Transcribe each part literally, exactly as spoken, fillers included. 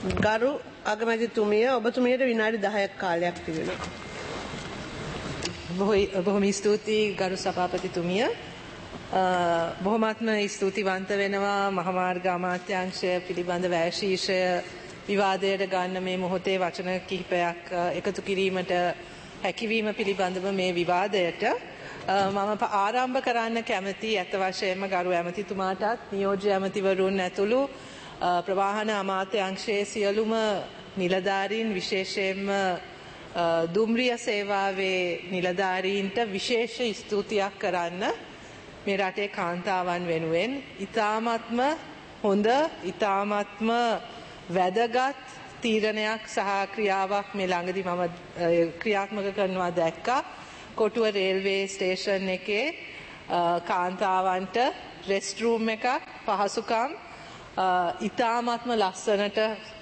ගරු අගමැතිතුමිය ඔබතුමියට විනාඩි දහයක් කාලයක් තිබෙනවා. බොහොම ස්තුතියි ගරු සභාපතිතුමිය. බොහොමත්ම ස්තුතිවන්ත වෙනවා මහමාර්ග අමාත්‍යාංශය පිළිබඳ වැශීෂය විවාදයට ගන්න මේ මොහොතේ වචන කිහිපයක් එකතු කිරීමට හැකියවීම පිළිබඳව මේ විවාදයට මම ආරම්භ කරන්න කැමති ඇත්ත වශයෙන්ම ගරු ඇමතිතුමාටත් නියෝජ්‍ය ඇමතිවරුන් ඇතුළු ප්‍රවාහන අමාත්‍යාංශයේ සියලුම නිලධාරීන් විශේෂයෙන්ම දුම්රිය සේවාවේ නිලධාරීන්ට විශේෂ ස්තුතියක් කරන්න මේ රටේ කාන්තාවන් වෙනුවෙන් ඉතාමත්ම හොඳ ඉතාමත්ම වැදගත් තීරණයක් සහ ක්‍රියාවක් මේ ළඟදී මම ක්‍රියාත්මක කරනවා දැක්කා. කොටුව රේල්වේ ස්ටේෂන් එකේ කාන්තාවන්ට රෙස්ට් රූම් එකක් පහසුකම් ඉතාමත්ම ලස්සනට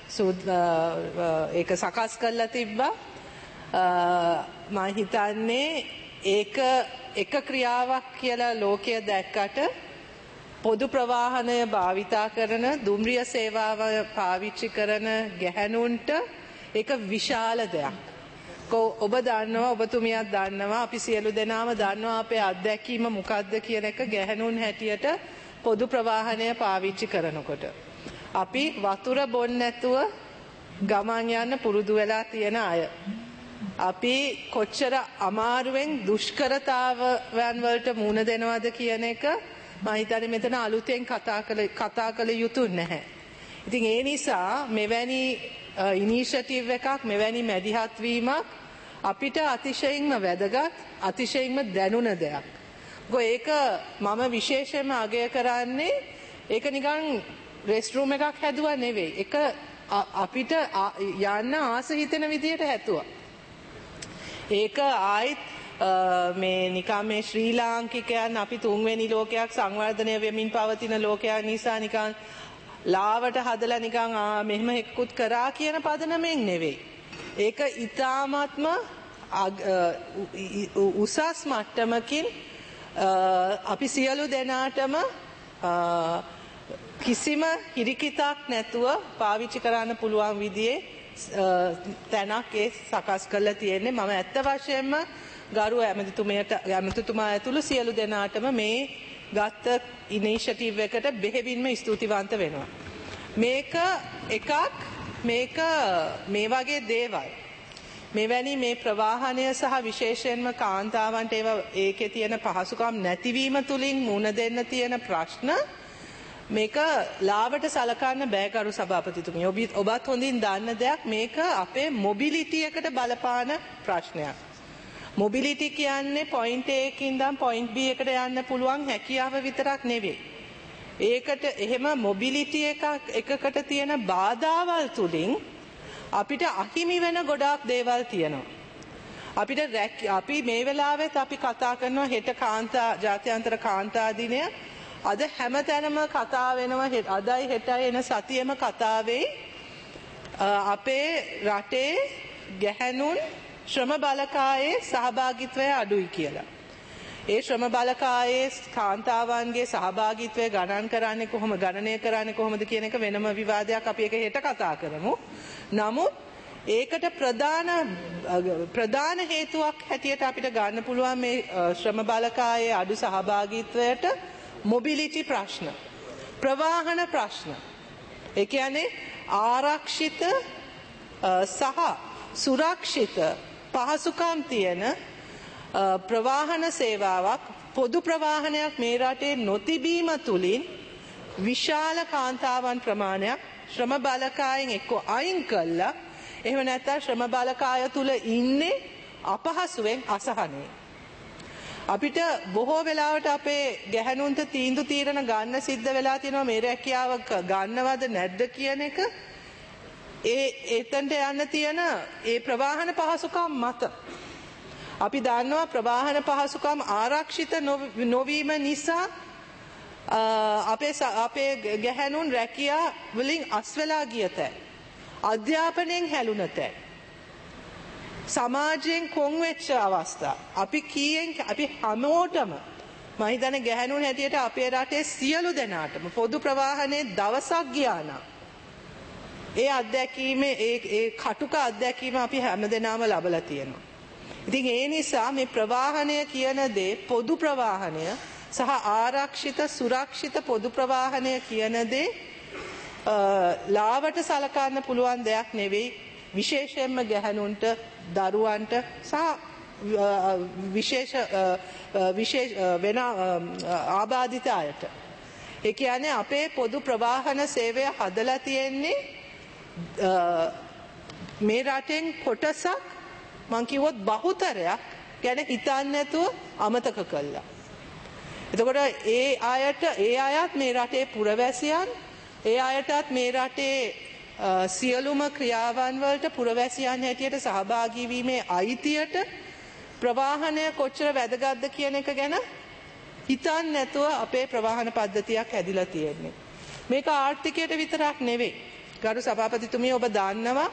ඒක සකස් කරලා තිබ්බා. මම හිතන්නේ ඒක එක ක්‍රියාවක් කියලා ලෝකය දැක්කට පොදු ප්‍රවාහනය භාවිතා කරන දුම්රිය සේවාව පාවිච්චි කරන ගැහැණුන්ට ඒක විශාල දෙයක්. ඔබ දන්නවා ඔබතුමියත් දන්නවා අපි සියලු දෙනාම දන්නවා අපේ අත්දැකීම මොකක්ද කියන එක ගැහැණුන් හැටියට පොදු ප්‍රවාහනය පාවිච්චි කරනකොට. අපි වතුර බොන්න නැතුව ගමන් යන්න පුරුදු වෙලා තියෙන අය. අපි කොච්චර අමාරුවෙන් දුෂ්කරතාවයන් වලට මුහුණ දෙනවද කියන එක මම හිතන්නේ මෙතන අලුතෙන් කතා කළ කතා කළ යුතු නැහැ. ඉතින් ඒ නිසා මෙවැනි ඉනිෂියටිව් එකක් මෙවැනි මැදිහත් වීමක් අපිට අතිශයින්ම වැදගත් අතිශයින්ම දැනුණ දෙයක්. ඒක මම විශේෂයෙන්ම අගය කරන්නේ ඒක නිකන් රෙස්ට් රූම් එකක් හැදුවා නෙවෙයි. ඒක අපිට යන්න ආස හිතෙන විදියට හැදුවා. ඒක ආයිත් මේ නිකන් මේ ශ්‍රී ලාංකිකයන් අපි තුන්වෙනි ලෝකයක් සංවර්ධනය වෙමින් පවතින ලෝකයක් නිසා නිකන් ලාවට හදලා නිකන් මෙහෙම එක්කුත් කරා කියන පදනමෙන් නෙවෙයි. ඒක ඊ타ත්ම උසස් මට්ටමකින් අපි සියලු දෙනාටම කිසිම හිරිකිතක් නැතුව පාවිච්චි කරන්න පුළුවන් විදිහේ තැනක් ඒ සකස් කරලා තියෙන්නේ. මම ඇත්ත වශයෙන්ම ගරු ඇමතිතුමයට ඇමතිතුමා ඇතුළු සියලු දෙනාටම මේ ගත්ත ඉනිෂියටිව් එකට බෙහෙවින්ම ස්තුතිවන්ත වෙනවා. මේක එකක් මේක මේ වගේ දේවල් මෙවැනි මේ ප්‍රවාහනය සහ විශේෂයෙන්ම කාන්තාවන්ට ඒකේ තියෙන පහසුකම් නැතිවීම තුලින් මුණ දෙන්න තියෙන ප්‍රශ්න මේක ලාවට සලකන්න බෑ ගරු සභාපතිතුමිය. ඔබත් හොඳින් දන්න දෙයක් මේක අපේ මොබිලිටි එකට බලපාන ප්‍රශ්නයක්. මොබිලිටි කියන්නේ පොයින්ට් A එකකින් ඉඳන් පොයින්ට් B එකට යන්න පුළුවන් හැකියාව විතරක් නෙවෙයි. ඒකට එහෙම මොබිලිටි එකක් එකකට තියෙන බාධාවල් තුලින් අපිට අහිමි වෙන ගොඩාක් දේවල් තියෙනවා. අපිට අපි මේ වෙලාවෙත් අපි කතා කරනවා හෙට කාන්තා ජාත්‍යන්තර කාන්තා දිනය. අද හැමතැනම කතා වෙනවා අදයි හෙටයි එන සතියෙම කතා වෙයි අපේ රටේ ගැහැණුන් ශ්‍රම බලකායේ සහභාගීත්වය අඩුයි කියලා. ඒ ශ්‍රම බලකායේ කාන්තාවන්ගේ සහභාගීත්වය ගණන් කරන්නේ කොහොම ගණනය කරන්නේ කොහොමද කියන එක වෙනම විවාදයක් අපි ඒක හෙට කතා කරමු. නමුත් ඒකට ප්‍රධාන ප්‍රධාන හේතුවක් හැටියට අපිට ගන්න පුළුවන් මේ ශ්‍රම බලකායේ අඩු සහභාගීත්වයට මොබිලිටි ප්‍රශ්න ප්‍රවාහන ප්‍රශ්න. ඒ කියන්නේ ආරක්ෂිත සහ සුරක්ෂිත පහසුකම් තියෙන ප්‍රවාහන සේවාවක් පොදු ප්‍රවාහනයක් මේ රටේ නොතිබීම තුලින් විශාල කාන්තාවන් ප්‍රමාණයක් ශ්‍රම බලකායෙන් එක්ක අයින් කළා. එහෙම නැත්නම් ශ්‍රම බලකාය තුල ඉන්නේ අපහසුවෙන් අසහනේ. අපිට බොහෝ වෙලාවට අපේ ගැහැණුන්ට තීන්දුව తీරන ගන්න සිද්ධ වෙලා තියෙනවා මේ රැකියාව ගන්නවද නැද්ද කියන එක. ඒ එතනට යන්න තියෙන ඒ ප්‍රවාහන පහසුකම් මත අපි දන්නවා ප්‍රවාහන පහසුකම් ආරක්ෂිත නොවීම නිසා අපේ අපේ ගැහැණුන් රැකියා වලින් අස් වෙලා ගිය තැන් අධ්‍යාපනයෙන් හැලුණ තැන් සමාජයෙන් කොන් වෙච්ච අවස්ථා අපි කීයෙන් අපි හැමෝටම මම හිතන්නේ ගැහැණුන් හැටියට අපේ රටේ සියලු දෙනාටම පොදු ප්‍රවාහනේ දවසක් ගියා නම් ඒ අත්දැකීම ඒ ඒ කටුක අත්දැකීම අපි හැමදෙනාම ලබලා තියෙනවා. ඉතින් ඒ නිසා මේ ප්‍රවාහනය කියන දේ පොදු ප්‍රවාහනය සහ ආරක්ෂිත සුරක්ෂිත පොදු ප්‍රවාහනය කියන දේ ලාවට සලකන්න පුළුවන් දෙයක් නෙවෙයි. විශේෂයෙන්ම ගැහැණුන්ට දරුවන්ට සහ විශේෂ විශේෂ වෙන ආබාධිත අයට. ඒ කියන්නේ අපේ පොදු ප්‍රවාහන සේවය හදලා තියෙන්නේ මේ රටෙන් කොටසක් මං කිව්වොත් බහුතරයක් ගැන හිතන්නේ නැතුව අමතක කළා. එතකොට ඒ අයට ඒ අයත් මේ රටේ පුරවැසියන් ඒ අයටත් මේ රටේ සියලුම ක්‍රියාවන් වලට පුරවැසියන් හැටියට සහභාගී වීමේ අයිතියට ප්‍රවාහනය කොච්චර වැදගත්ද කියන එක ගැන හිතන්නේ නැතුව අපේ ප්‍රවාහන පද්ධතියක් හැදිලා තියෙන්නේ. මේක ආර්ථිකයට විතරක් නෙවෙයි. ගරු සභාපතිතුමිය ඔබ දන්නවා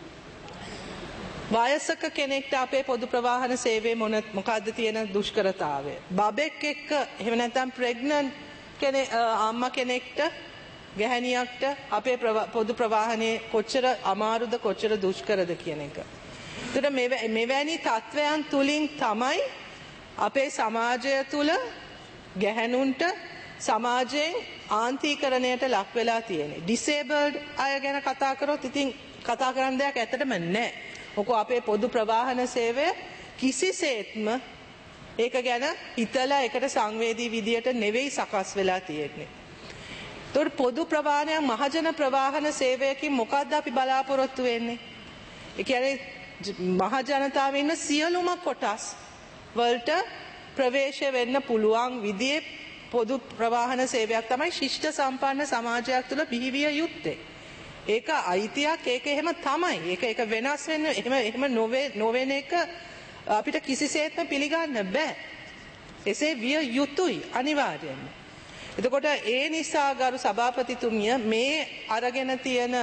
වයසක කෙනෙක්ට අපේ පොදු ප්‍රවාහන සේවයේ මොන මොකද්ද තියෙන දුෂ්කරතාවය. බබෙක් එක්ක එහෙම නැත්නම් ප්‍රෙග්නන්ට් කෙනෙක් අම්මා කෙනෙක්ට ගැහැණියක්ට අපේ පොදු ප්‍රවාහනයේ කොච්චර අමාරුද කොච්චර දුෂ්කරද කියන එක. ඒතර මෙවැනි තත්වයන් තුලින් තමයි අපේ සමාජය තුල ගැහැණුන්ට සමාජයෙන් ආන්තීකරණයට ලක් වෙලා තියෙන්නේ. ඩිසේබල්ඩ් අය ගැන කතා කරොත් ඉතින් කතා කරන්න දෙයක් ඇත්තටම නැහැ. මොකෝ අපේ පොදු ප්‍රවාහන සේවය කිසිසේත්ම ඒක ගැන හිතලා ඒකට සංවේදී විදියට නෙවෙයි සකස් වෙලා තියෙන්නේ. ඒතකොට පොදු ප්‍රවාහනය මහජන ප්‍රවාහන සේවයකින් මොකද්ද අපි බලාපොරොත්තු වෙන්නේ? ඒ කියන්නේ මහ ජනතාව ඉන්න සියලුම කොටස් වලට ප්‍රවේශ වෙන්න පුළුවන් විදිහේ පොදු ප්‍රවාහන සේවයක් තමයි ශිෂ්ට සම්පන්න සමාජයක් තුළ බිහිවිය යුත්තේ. ඒක අයිතියක් ඒක එහෙම තමයි. ඒක ඒක වෙනස් වෙන්න එහෙම එහෙම නොවේ නොවෙන එක අපිට කිසිසේත්ම පිළිගන්න බෑ. එසේ විය යුතුයි අනිවාර්යයෙන්ම. එතකොට ඒ නිසා ගරු සභාපතිතුමිය මේ අරගෙන තියෙන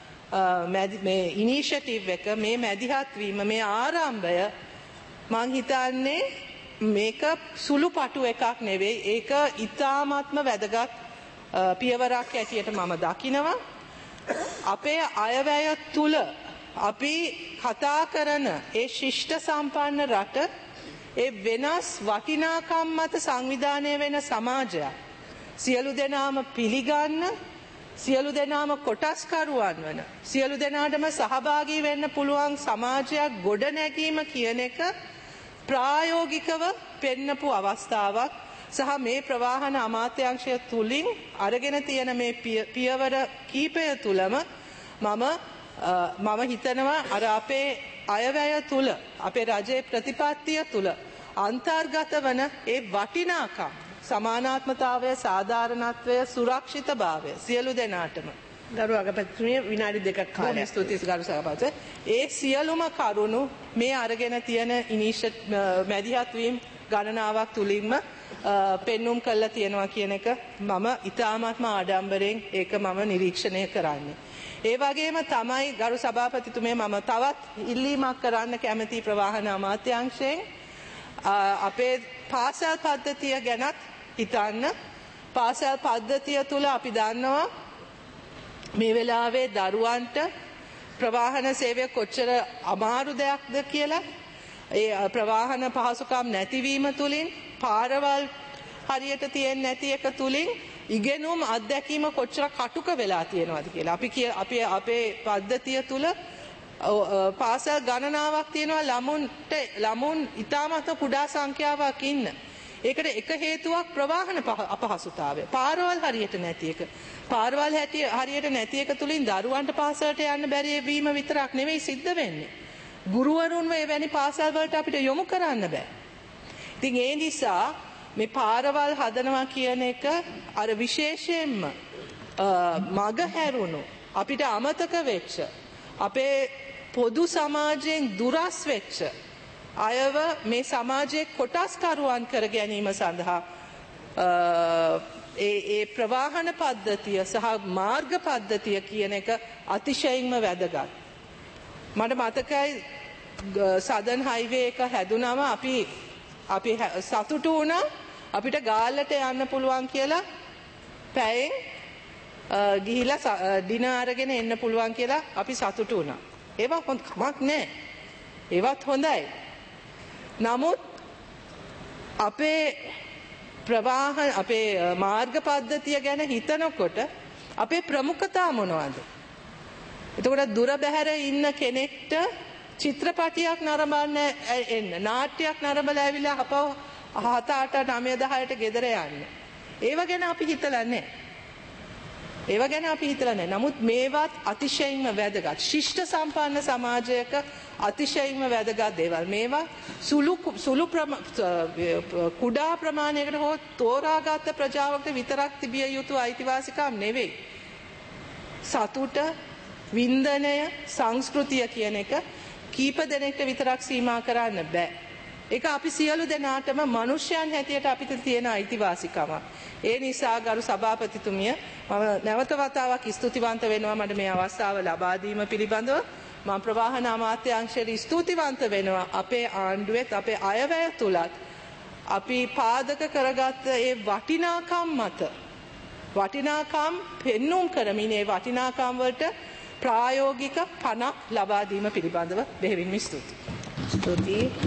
මේ ඉනිෂියටිව් එක මේ මැදිහත් වීම මේ ආරම්භය මං හිතන්නේ මේක සුළු පටු එකක් නෙවෙයි. ඒක ඉතාමත්ම වැදගත් පියවරක් ඇටියට මම දකිනවා. අපේ අයවැය තුල අපි කතා කරන ඒ ශිෂ්ට සම්පන්න රට ඒ වෙනස් වටිනාකම් මත සංවිධානය වෙන සමාජයක් සියලු දෙනාම පිළිගන්න සියලු දෙනාම කොටස්කරුවන් වන සියලු දෙනාටම සහභාගී වෙන්න පුළුවන් සමාජයක් ගොඩ නැගීම කියන එක ප්‍රායෝගිකව පෙන්නපු අවස්ථාවක් සහ මේ ප්‍රවාහන අමාත්‍යාංශය තුලින් අරගෙන තියෙන මේ පියවර කීපය තුලම මම මම හිතනවා අර අපේ අයවැය තුල අපේ රජයේ ප්‍රතිපත්තිය තුල අන්තර්ගත වන ඒ වටිනාකම් සමානාත්මතාවය සාධාරණත්වය සුරක්ෂිතභාවය සියලු දෙනාටම ගරු අගපතිතුමිය විනාඩි දෙකක් කාලයක්. ස්තුතියි ගරු සභාපති. ඒ සියලුම කරුණු මේ අරගෙන තියෙන ඉනිෂියට් මැදිහත් වීම ගණනාවක් තුලින්ම පෙන්눔 කළා තියෙනවා කියන එක මම ඉතාමත්ම ආඩම්බරෙන් ඒක මම නිරීක්ෂණය කරන්නේ. ඒ වගේම තමයි ගරු සභාපතිතුමිය මම තවත් ඉල්ලීමක් කරන්න කැමති ප්‍රවාහන අමාත්‍යාංශයෙන් අපේ පාසල් පද්ධතිය ගැනත් හිතන්න. පාසල් පද්ධතිය තුල අපි දන්නවා මේ වෙලාවේ දරුවන්ට ප්‍රවාහන සේවය කොච්චර අමාරු දෙයක්ද කියලා. ඒ ප්‍රවාහන පහසුකම් නැතිවීම තුලින් පාරවල් හරියට තියෙන්නේ නැති එක තුලින් ඉගෙනුම් අත්දැකීම කොච්චර කටුක වෙලා තියෙනවද කියලා. අපි අපි අපේ පද්ධතිය තුල පාසල් ගණනාවක් තියෙනවා ළමුන්ට ළමුන් ඉතාමත් කුඩා සංඛ්‍යාවක් ඉන්න. ඒකට එක හේතුවක් ප්‍රවාහන අපහසුතාවය. පාරවල් හරියට නැති එක. පාරවල් හරියට නැති එක තුලින් දරුවන්ට පාසලට යන්න බැරි වීම විතරක් නෙවෙයි සිද්ධ වෙන්නේ. ගුරුවරුන්ව එවැනි පාසල් වලට අපිට යොමු කරන්න බෑ. ඉතින් ඒ නිසා මේ පාරවල් හදනවා කියන එක අර විශේෂයෙන්ම මග හැරුණු අපිට අමතක වෙච්ච අපේ පොදු සමාජයෙන් දුරස් වෙච්ච අයව මේ සමාජයේ කොටස්කරුවන් කර ගැනීම සඳහා ඒ ඒ ප්‍රවාහන පද්ධතිය සහ මාර්ග පද්ධතිය කියන එක අතිශයින්ම වැදගත්. මට මතකයි සදන් හයිවේ එක හැදුනම අපි අපි සතුටු වුණා අපිට ගාල්ලට යන්න පුළුවන් කියලා පැයෙන් ගිහිලා දින අරගෙන එන්න පුළුවන් කියලා අපි සතුටු වුණා. ඒවා හොඳ කමක් නැහැ. ඒවත් හොඳයි. නමුත් අපේ ප්‍රවාහන අපේ මාර්ග පද්ධතිය ගැන හිතනකොට අපේ ප්‍රමුඛතා මොනවද? එතකොට දුර බැහැර ඉන්න කෙනෙක්ට චිත්‍රපටියක් නරඹන්න එන්න, නාට්‍යයක් නරඹලා ඇවිල්ලා අපව හත අට නවය දහයට ගෙදර යන්න. ඒව ගැන අපි හිතලා නැහැ. ඒව ගැන අපි හිතලා නැහැ. නමුත් මේවත් අතිශයින්ම වැදගත්. ශිෂ්ට සම්පන්න සමාජයක අතිශයින්ම වැදගත් දේවල්. මේවා සුළු සුළු කුඩා ප්‍රමාණයකට හෝ තෝරාගත් ප්‍රජාවකට විතරක් තිබිය යුතු අයිතිවාසිකම් නෙවෙයි. සතුට, වින්දනය, සංස්කෘතිය කියන එක කීප දෙනෙක්ට විතරක් සීමා කරන්න බෑ. ඒක අපි සියලු දෙනාටම මනුෂ්‍යයන් හැටියට අපිට තියෙන අයිතිවාසිකමක්. ඒ නිසා ගරු සභාපතිතුමිය මම නැවත වතාවක් ස්තුතිවන්ත වෙනවා මට මේ අවස්ථාව ලබා දීම පිළිබඳව. මම ප්‍රවාහන අමාත්‍යාංශයට ස්තුතිවන්ත වෙනවා අපේ ආණ්ඩුවෙත් අපේ අයවැය තුලත් අපි පාදක කරගත්ත ඒ වටිනාකම් මත වටිනාකම් පෙන්눔 කරමින් ඒ වටිනාකම් වලට ප්‍රායෝගික පණක් ලබා දීම පිළිබඳව බෙහෙවින්ම ස්තුතියි. ස්තුතියි.